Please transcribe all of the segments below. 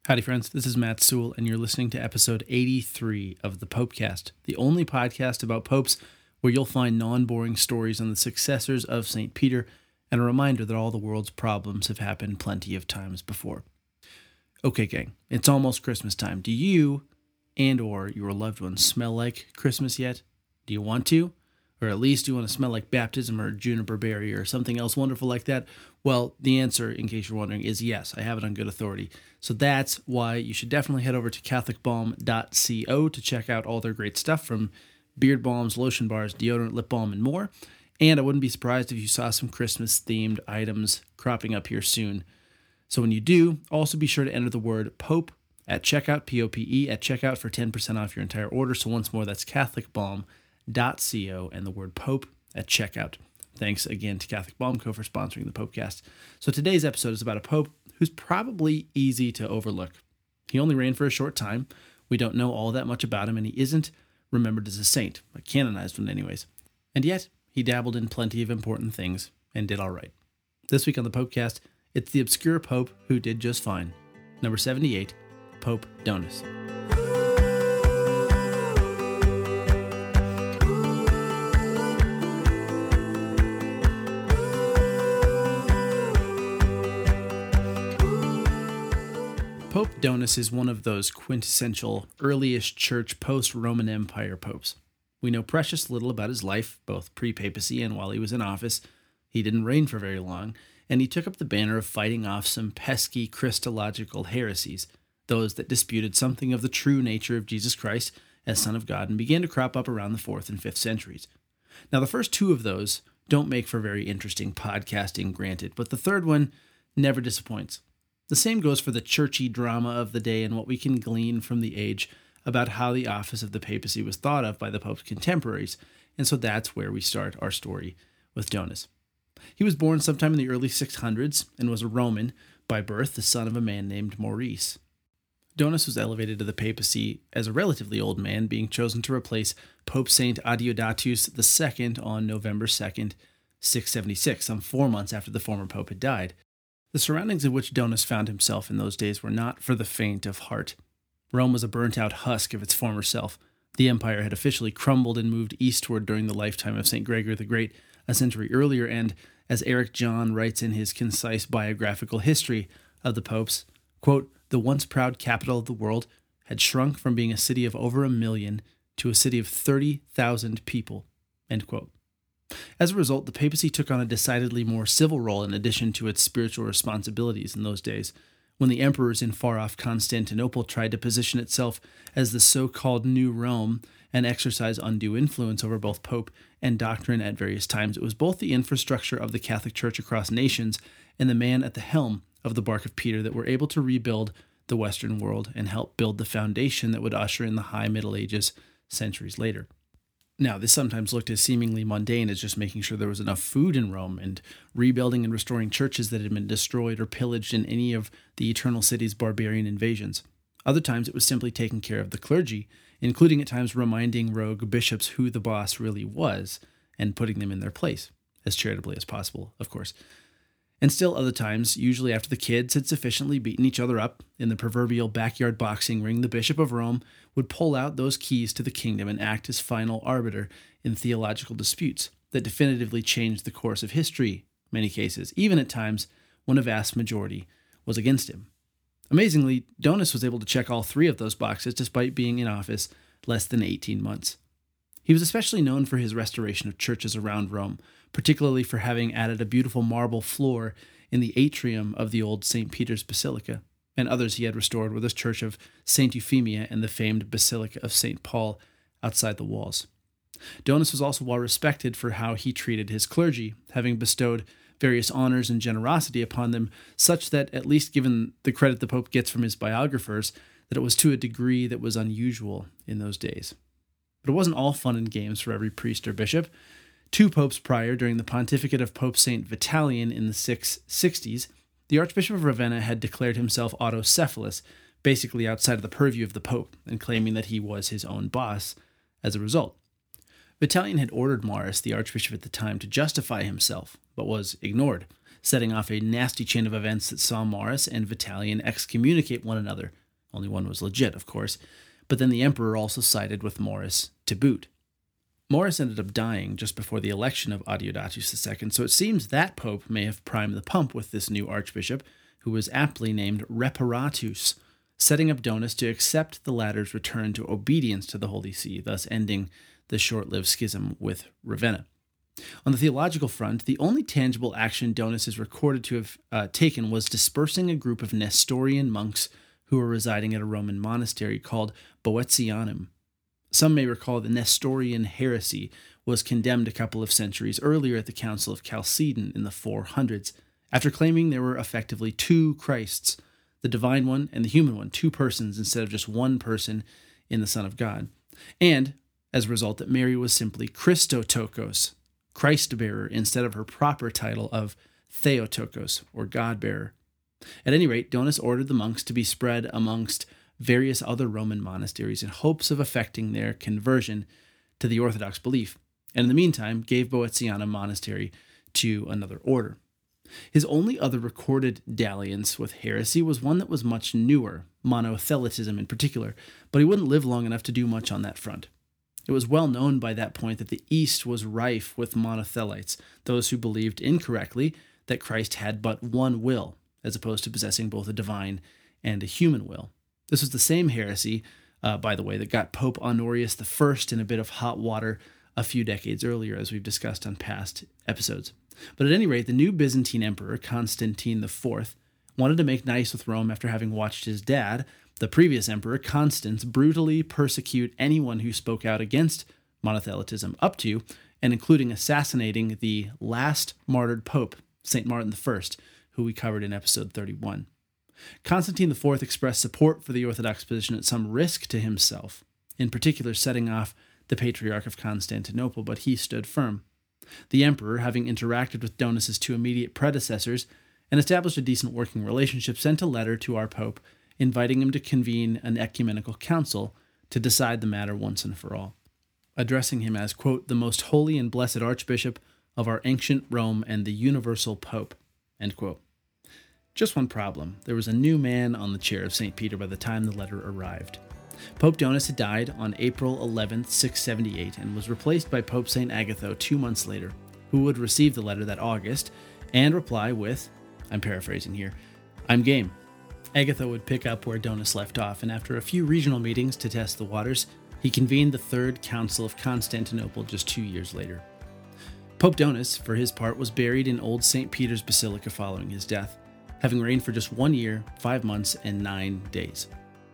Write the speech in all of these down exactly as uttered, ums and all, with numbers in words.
Howdy, friends. This is Matt Sewell, and you're listening to episode eighty-three of the Popecast, the only podcast about popes where you'll find non-boring stories on the successors of Saint Peter and a reminder that all the world's problems have happened plenty of times before. Okay, gang, it's almost Christmas time. Do you and or your loved ones smell like Christmas yet? Do you want to? Or at least do you want to smell like baptism or juniper berry or something else wonderful like that? Well, the answer, in case you're wondering, is yes. I have it on good authority. So that's why you should definitely head over to catholic balm dot co to check out all their great stuff, from beard balms, lotion bars, deodorant, lip balm, and more. And I wouldn't be surprised if you saw some Christmas-themed items cropping up here soon. So when you do, also be sure to enter the word POPE at checkout, P O P E, at checkout for ten percent off your entire order. So once more, that's catholic balm dot co and the word Pope at checkout. Thanks again to Catholic Balm Co. for sponsoring the Popecast. So today's episode is about a pope who's probably easy to overlook. He only reigned for a short time. We don't know all that much about him, and he isn't remembered as a saint, a canonized one anyways. And yet, he dabbled in plenty of important things and did all right. This week on the Popecast, it's the obscure pope who did just fine. Number seventy-eight, Pope Donus. Pope Donus is one of those quintessential earliest church post-Roman Empire popes. We know precious little about his life, both pre-papacy and while he was in office. He didn't reign for very long, and he took up the banner of fighting off some pesky Christological heresies, those that disputed something of the true nature of Jesus Christ as Son of God, and began to crop up around the fourth and fifth centuries. Now, the first two of those don't make for very interesting podcasting, granted, but the third one never disappoints. The same goes for the churchy drama of the day and what we can glean from the age about how the office of the papacy was thought of by the Pope's contemporaries, and so that's where we start our story with Donus. He was born sometime in the early six hundreds and was a Roman by birth, the son of a man named Maurice. Donus was elevated to the papacy as a relatively old man, being chosen to replace Pope Saint Adeodatus the Second on November second, six seventy-six, some four months after the former pope had died. The surroundings in which Donus found himself in those days were not for the faint of heart. Rome was a burnt-out husk of its former self. The empire had officially crumbled and moved eastward during the lifetime of Saint Gregory the Great a century earlier, and, as Eric John writes in his concise biographical history of the popes, quote, "The once proud capital of the world had shrunk from being a city of over a million to a city of thirty thousand people," end quote. As a result, the papacy took on a decidedly more civil role in addition to its spiritual responsibilities in those days. When the emperors in far-off Constantinople tried to position itself as the so-called New Rome and exercise undue influence over both pope and doctrine at various times, it was both the infrastructure of the Catholic Church across nations and the man at the helm of the Bark of Peter that were able to rebuild the Western world and help build the foundation that would usher in the High Middle Ages centuries later. Now, this sometimes looked as seemingly mundane as just making sure there was enough food in Rome and rebuilding and restoring churches that had been destroyed or pillaged in any of the Eternal City's barbarian invasions. Other times it was simply taking care of the clergy, including at times reminding rogue bishops who the boss really was and putting them in their place, as charitably as possible, of course. And still other times, usually after the kids had sufficiently beaten each other up in the proverbial backyard boxing ring, the Bishop of Rome would pull out those keys to the kingdom and act as final arbiter in theological disputes that definitively changed the course of history in many cases, even at times when a vast majority was against him. Amazingly, Donus was able to check all three of those boxes despite being in office less than eighteen months. He was especially known for his restoration of churches around Rome, particularly for having added a beautiful marble floor in the atrium of the old Saint Peter's Basilica, and others he had restored were the church of Saint Euphemia and the famed Basilica of Saint Paul outside the walls. Donus was also well respected for how he treated his clergy, having bestowed various honors and generosity upon them, such that, at least given the credit the Pope gets from his biographers, that it was to a degree that was unusual in those days. But it wasn't all fun and games for every priest or bishop. Two popes prior, during the pontificate of Pope Saint Vitalian in the six sixties, the Archbishop of Ravenna had declared himself autocephalous, basically outside of the purview of the Pope, and claiming that he was his own boss as a result. Vitalian had ordered Maurice, the Archbishop at the time, to justify himself, but was ignored, setting off a nasty chain of events that saw Maurice and Vitalian excommunicate one another. Only one was legit, of course, but then the emperor also sided with Maurice to boot. Maurice ended up dying just before the election of Adeodatus the Second, so it seems that pope may have primed the pump with this new archbishop, who was aptly named Reparatus, setting up Donus to accept the latter's return to obedience to the Holy See, thus ending the short-lived schism with Ravenna. On the theological front, the only tangible action Donus is recorded to have uh, taken was dispersing a group of Nestorian monks who were residing at a Roman monastery called Boetianum. Some may recall the Nestorian heresy was condemned a couple of centuries earlier at the Council of Chalcedon in the four hundreds, after claiming there were effectively two Christs, the divine one and the human one, two persons instead of just one person in the Son of God. And, as a result, that Mary was simply Christotokos, Christ-bearer, instead of her proper title of Theotokos, or God-bearer. At any rate, Donus ordered the monks to be spread amongst various other Roman monasteries in hopes of effecting their conversion to the Orthodox belief, and in the meantime gave Boetianum Monastery to another order. His only other recorded dalliance with heresy was one that was much newer, monothelitism in particular, but he wouldn't live long enough to do much on that front. It was well known by that point that the East was rife with monothelites, those who believed incorrectly that Christ had but one will, as opposed to possessing both a divine and a human will. This was the same heresy, uh, by the way, that got Pope Honorius the First in a bit of hot water a few decades earlier, as we've discussed on past episodes. But at any rate, the new Byzantine emperor, Constantine the Fourth, wanted to make nice with Rome after having watched his dad, the previous emperor, Constans, brutally persecute anyone who spoke out against monothelitism, up to and including assassinating the last martyred pope, Saint Martin the First, who we covered in episode thirty-one. Constantine the Fourth expressed support for the Orthodox position at some risk to himself, in particular setting off the Patriarch of Constantinople, but he stood firm. The emperor, having interacted with Donus's two immediate predecessors and established a decent working relationship, sent a letter to our pope inviting him to convene an ecumenical council to decide the matter once and for all, addressing him as, quote, the most holy and blessed archbishop of our ancient Rome and the universal pope, end quote. Just one problem. There was a new man on the chair of Saint Peter by the time the letter arrived. Pope Donus had died on April eleventh, six seventy-eight, and was replaced by Pope Saint Agatho two months later, who would receive the letter that August and reply with, I'm paraphrasing here, I'm game. Agatho would pick up where Donus left off, and after a few regional meetings to test the waters, he convened the Third Council of Constantinople just two years later. Pope Donus, for his part, was buried in Old Saint Peter's Basilica following his death, having reigned for just one year, five months, and nine days.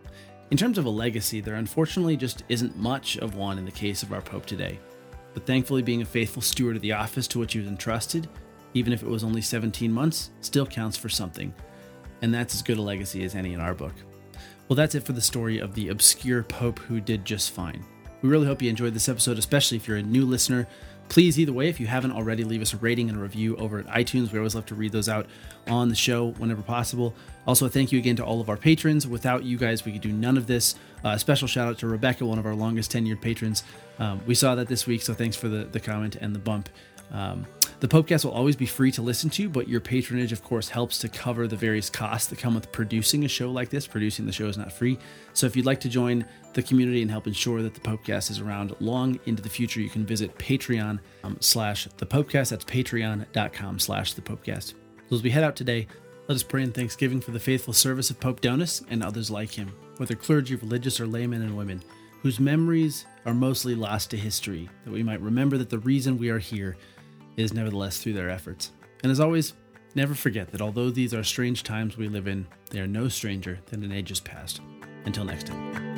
In terms of a legacy, there unfortunately just isn't much of one in the case of our Pope today. But thankfully, being a faithful steward of the office to which he was entrusted, even if it was only seventeen months, still counts for something. And that's as good a legacy as any in our book. Well, that's it for the story of the obscure Pope who did just fine. We really hope you enjoyed this episode, especially if you're a new listener. Please, either way, if you haven't already, leave us a rating and a review over at iTunes. We always love to read those out on the show whenever possible. Also, thank you again to all of our patrons. Without you guys, we could do none of this. A uh, special shout out to Rebecca, one of our longest tenured patrons. Um, we saw that this week, so thanks for the, the comment and the bump. Um, the Popecast will always be free to listen to, but your patronage, of course, helps to cover the various costs that come with producing a show like this. Producing the show is not free. So if you'd like to join the community and help ensure that the Popecast is around long into the future, you can visit Patreon um, slash the Popecast. That's patreon.com slash the Popecast. So as we head out today, let us pray in thanksgiving for the faithful service of Pope Donus and others like him, whether clergy, religious, or laymen and women, whose memories are mostly lost to history, that we might remember that the reason we are here is nevertheless through their efforts. And as always, never forget that although these are strange times we live in, they are no stranger than in ages past. Until next time.